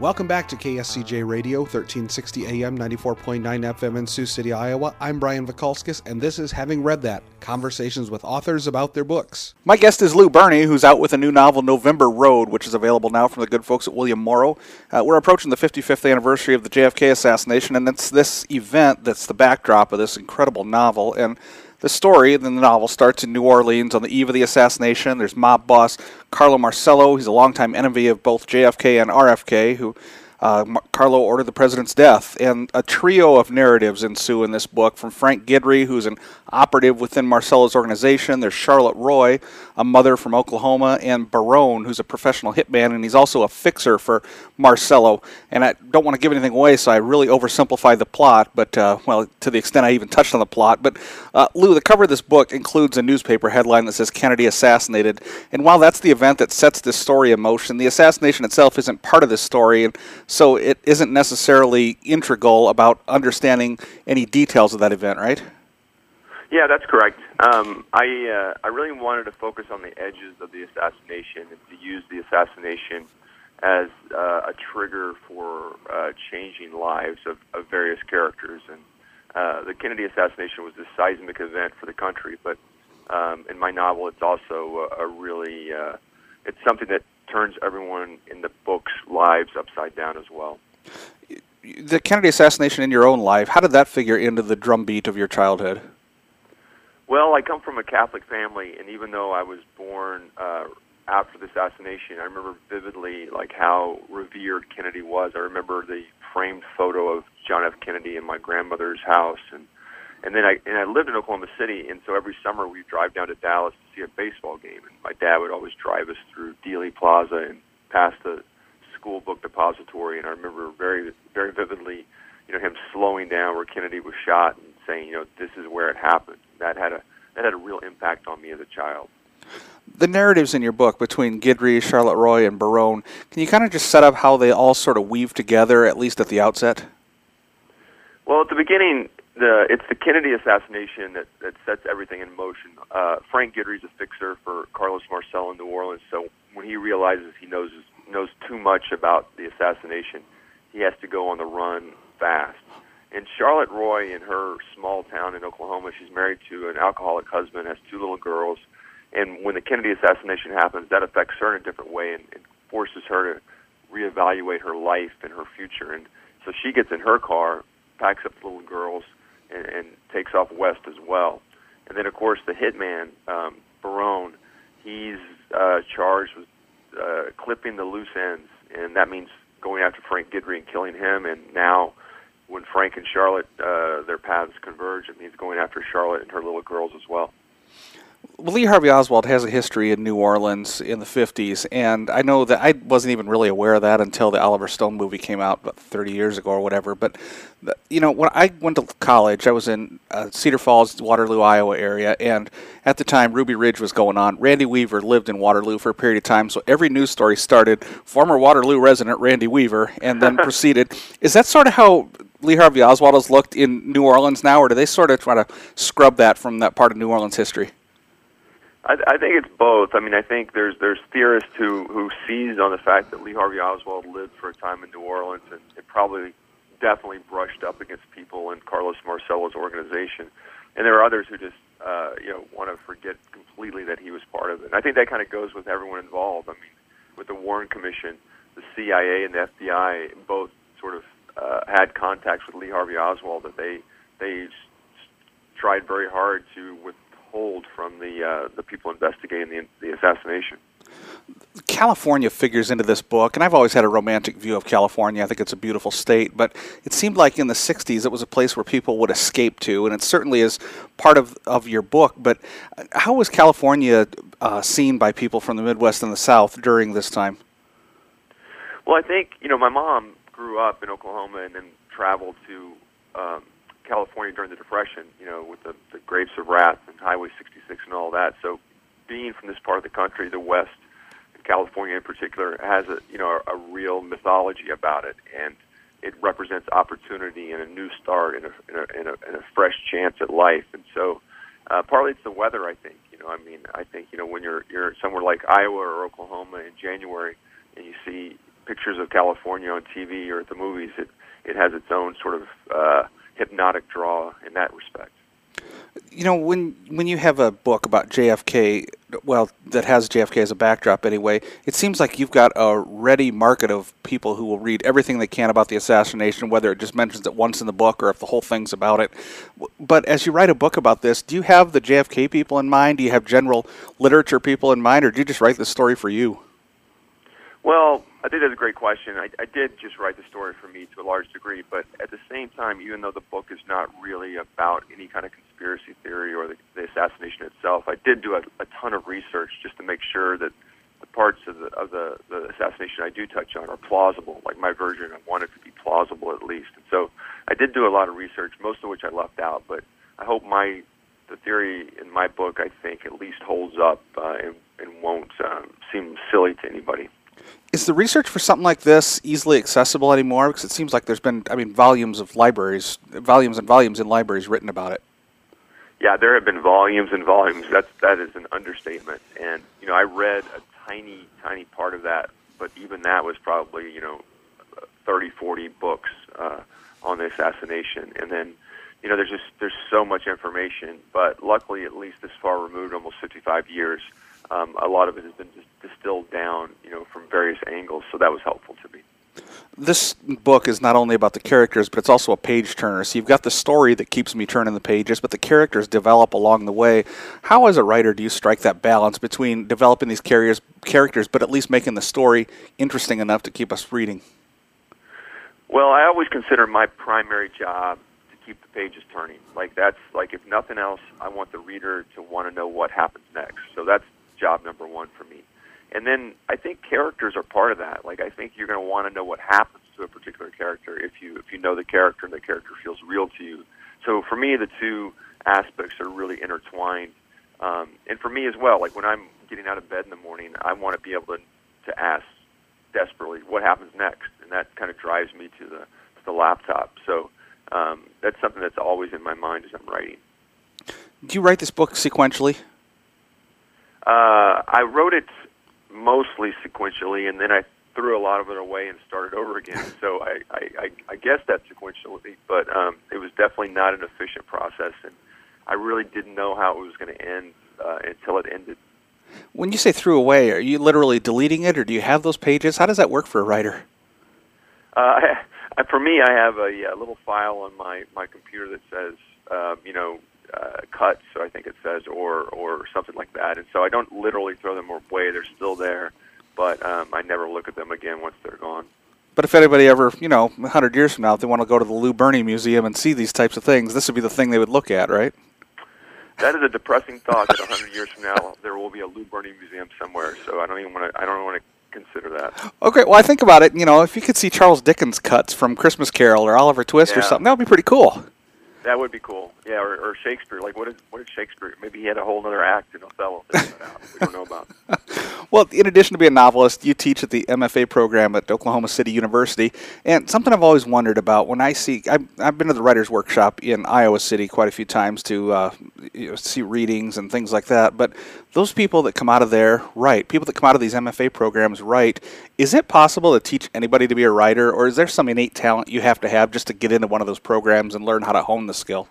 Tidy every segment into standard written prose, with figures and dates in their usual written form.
Welcome back to KSCJ Radio, 1360 AM, 94.9 FM in Sioux City, Iowa. I'm Brian Vikalskis, and this is Having Read That, conversations with authors about their books. My guest is Lou Berney, who's out with a new novel, November Road, which is available now from the good folks at William Morrow. We're approaching the 55th anniversary of the JFK assassination, and it's this event that's the backdrop of this incredible novel. And the story in the novel starts in New Orleans on the eve of the assassination. There's mob boss Carlo Marcello. He's a longtime enemy of both JFK and RFK, who Carlo ordered the president's death. And a trio of narratives ensue in this book, from Frank Guidry, who's an operative within Marcello's organization. There's Charlotte Roy, a mother from Oklahoma, and Barone, who's a professional hitman, and he's also a fixer for Marcello. And I don't want to give anything away, so I really oversimplified the plot, but, well, to the extent I even touched on the plot. But, Lou, the cover of this book includes a newspaper headline that says Kennedy assassinated. And while that's the event that sets this story in motion, the assassination itself isn't part of this story, and so it isn't necessarily integral about understanding any details of that event, right? Yeah, that's correct. I really wanted to focus on the edges of the assassination and to use the assassination as a trigger for changing lives of various characters. And the Kennedy assassination was a seismic event for the country, but in my novel, it's also a really it's something that turns everyone in the book's lives upside down as well. The Kennedy assassination in your own life, how did that figure into the drumbeat of your childhood? Well, I come from a Catholic family, and even though I was born after the assassination, I remember vividly like how revered Kennedy was. I remember the framed photo of John F. Kennedy in my grandmother's house, and then I lived in Oklahoma City, and so every summer we'd drive down to Dallas to see a baseball game, and my dad would always drive us through Dealey Plaza and past the school book depository, and I remember very, very vividly, him slowing down where Kennedy was shot and saying, this is where it happened. That had a real impact on me as a child. The narratives in your book between Guidry, Charlotte Roy, and Barone, can you kind of just set up how they all sort of weave together, at least at the outset? Well, at the beginning, it's the Kennedy assassination that sets everything in motion. Frank Guidry's a fixer for Carlos Marcello in New Orleans, so when he realizes he knows too much about the assassination, he has to go on the run fast. And Charlotte Roy, in her small town in Oklahoma, she's married to an alcoholic husband, has two little girls, and when the Kennedy assassination happens, that affects her in a different way and forces her to reevaluate her life and her future. And so she gets in her car, packs up the little girls, and takes off west as well. And then, of course, the hitman, Barone, he's charged with clipping the loose ends, and that means going after Frank Guidry and killing him. And now, when Frank and Charlotte, their paths converge, it means going after Charlotte and her little girls as well. Lee Harvey Oswald has a history in New Orleans in the 50s, and I know that I wasn't even really aware of that until the Oliver Stone movie came out about 30 years ago or whatever. But, when I went to college, I was in Cedar Falls, Waterloo, Iowa area, and at the time, Ruby Ridge was going on. Randy Weaver lived in Waterloo for a period of time, so every news story started, former Waterloo resident Randy Weaver, and then proceeded. Is that sort of how Lee Harvey Oswald has looked in New Orleans now, or do they sort of try to scrub that from that part of New Orleans history? I think it's both. I mean, I think there's theorists who seized on the fact that Lee Harvey Oswald lived for a time in New Orleans, and it probably definitely brushed up against people in Carlos Marcello's organization. And there are others who just want to forget completely that he was part of it. And I think that kind of goes with everyone involved. I mean, with the Warren Commission, the CIA and the FBI both sort of had contacts with Lee Harvey Oswald that they tried very hard to withhold from the people investigating the assassination. California figures into this book, and I've always had a romantic view of California. I think it's a beautiful state, but it seemed like in the 60s it was a place where people would escape to, and it certainly is part of your book. But how was California seen by people from the Midwest and the South during this time? Well, I think, my mom grew up in Oklahoma and then traveled to California during the Depression, with the Grapes of Wrath and Highway 66 and all that. So being from this part of the country, the West, and California in particular, has a real mythology about it, and it represents opportunity and a new start and a fresh chance at life. And so partly it's the weather, I think. I think when you're somewhere like Iowa or Oklahoma in January and you see pictures of California on TV or at the movies. It has its own sort of hypnotic draw in that respect. You know, when you have a book about JFK, well, that has JFK as a backdrop anyway, it seems like you've got a ready market of people who will read everything they can about the assassination, whether it just mentions it once in the book or if the whole thing's about it. But as you write a book about this, do you have the JFK people in mind? Do you have general literature people in mind, or do you just write the story for you? Well, I think that's a great question. I did just write the story for me to a large degree, but at the same time, even though the book is not really about any kind of conspiracy theory or the assassination itself, I did do a ton of research just to make sure that the parts of the assassination I do touch on are plausible. Like my version, I want it to be plausible at least. And so I did do a lot of research, most of which I left out, but I hope the theory in my book, I think, at least holds up and won't seem silly to anybody. Is the research for something like this easily accessible anymore? Because it seems like there's been, volumes and volumes in libraries written about it. Yeah, there have been volumes and volumes. That is an understatement. And, I read a tiny part of that, but even that was probably, 30, 40 books on the assassination. And then, there's so much information. But luckily, at least this far removed, almost 55 years, a lot of it has been distilled down, from various angles, so that was helpful to me. This book is not only about the characters, but it's also a page-turner. So you've got the story that keeps me turning the pages, but the characters develop along the way. How, as a writer, do you strike that balance between developing these characters, but at least making the story interesting enough to keep us reading? Well, I always consider my primary job to keep the pages turning. That's if nothing else, I want the reader to want to know what happens next. So that's job number one for me. And then I think characters are part of that. I think you're going to want to know what happens to a particular character if you know the character and the character feels real to you. So for me, the two aspects are really intertwined. And for me as well, when I'm getting out of bed in the morning, I want to be able to ask desperately what happens next, and that kind of drives me to the laptop. So that's something that's always in my mind as I'm writing. Do you write this book sequentially? I wrote it mostly sequentially, and then I threw a lot of it away and started over again. So I guess that's sequentially, but it was definitely not an efficient process, and I really didn't know how it was going to end until it ended. When you say threw away, are you literally deleting it, or do you have those pages? How does that work for a writer? For me, I have a little file on my computer that says, cut, so I think it says, or something like that. And so I don't literally throw them away. They're still there, but I never look at them again once they're gone. But if anybody ever, 100 years from now, if they want to go to the Lou Berney Museum and see these types of things, this would be the thing they would look at, right? That is a depressing thought that 100 years from now there will be a Lou Berney Museum somewhere. So I don't want to consider that. Okay, well, I think about it. If you could see Charles Dickens cuts from Christmas Carol or Oliver Twist or something, that would be pretty cool. That would be cool. Yeah, or Shakespeare. What did Shakespeare? Maybe he had a whole other act in Othello that we don't know about. Well, in addition to being a novelist, you teach at the MFA program at Oklahoma City University. And something I've always wondered about when I see, I've been to the Writers' Workshop in Iowa City quite a few times to see readings and things like that. But those people that come out of there write, people that come out of these MFA programs write. Is it possible to teach anybody to be a writer, or is there some innate talent you have to have just to get into one of those programs and learn how to hone the skill?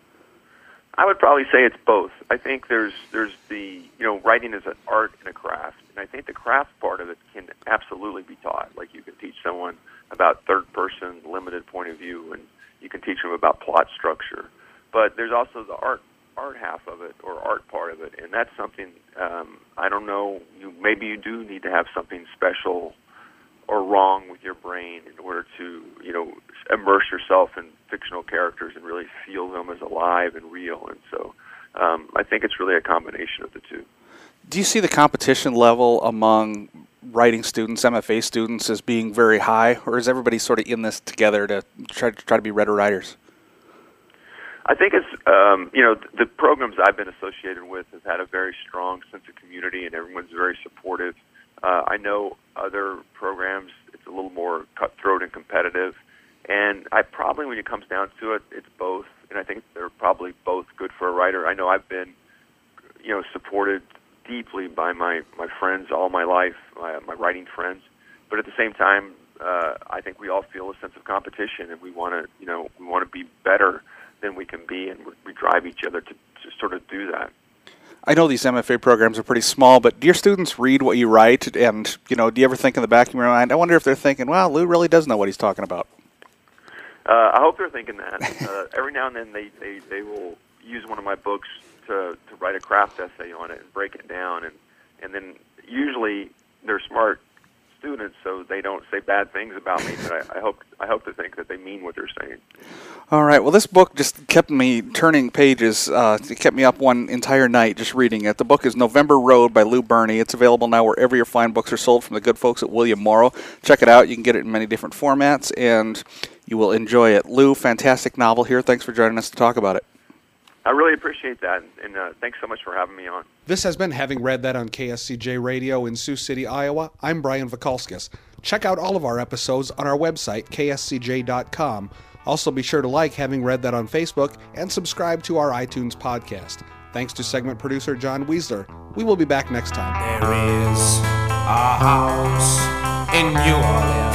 I would probably say it's both. I think there's the, writing is an art and a craft. And I think the craft part of it can absolutely be taught. You can teach someone about third-person, limited point of view, and you can teach them about plot structure. But there's also the art half of it, or art part of it. And that's something, I don't know, maybe you do need to have something special or wrong with your brain in order to, immerse yourself in fictional characters and really feel them as alive and real. And so I think it's really a combination of the two. Do you see the competition level among writing students, MFA students, as being very high, or is everybody sort of in this together to try to be better writers? I think it's, the programs I've been associated with have had a very strong sense of community, and everyone's very supportive. I know other programs, it's a little more cutthroat and competitive. And I probably, when it comes down to it, it's both. And I think they're probably both good for a writer. I know I've been, supported deeply by my friends all my life, my writing friends. but at the same time, I think we all feel a sense of competition, and we want to be better than we can be, and we drive each other to sort of do that. I know these MFA programs are pretty small, but do your students read what you write? And, do you ever think in the back of your mind, I wonder if they're thinking, well, Lou really does know what he's talking about? I hope they're thinking that. Every now and then they will use one of my books to write a craft essay on it and break it down, and then usually they're smart students, so they don't say bad things about me, but I hope to think that they mean what they're saying. All right. Well, this book just kept me turning pages. It kept me up one entire night just reading it. The book is November Road by Lou Berney. It's available now wherever your fine books are sold from the good folks at William Morrow. Check it out. You can get it in many different formats, and you will enjoy it. Lou, fantastic novel here. Thanks for joining us to talk about it. I really appreciate that, and thanks so much for having me on. This has been Having Read That on KSCJ Radio in Sioux City, Iowa. I'm Brian Vikalskis. Check out all of our episodes on our website, kscj.com. Also, be sure to like Having Read That on Facebook and subscribe to our iTunes podcast. Thanks to segment producer John Weisler. We will be back next time. There is a house in New Orleans